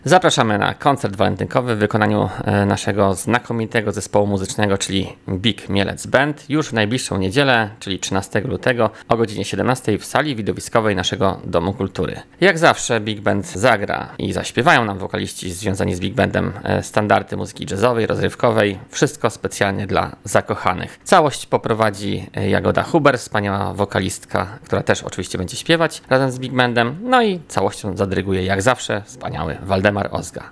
Zapraszamy na koncert walentynkowy w wykonaniu naszego znakomitego zespołu muzycznego, czyli Big Mielec Band, już w najbliższą niedzielę, czyli 13 lutego o godzinie 17 w sali widowiskowej naszego Domu Kultury. Jak zawsze Big Band zagra i zaśpiewają nam wokaliści związani z Big Bandem standardy muzyki jazzowej, rozrywkowej, wszystko specjalnie dla zakochanych. Całość poprowadzi Jagoda Huber, wspaniała wokalistka, która też oczywiście będzie śpiewać razem z Big Bandem, no i całością zadryguje jak zawsze wspaniały Waldemar Ozga.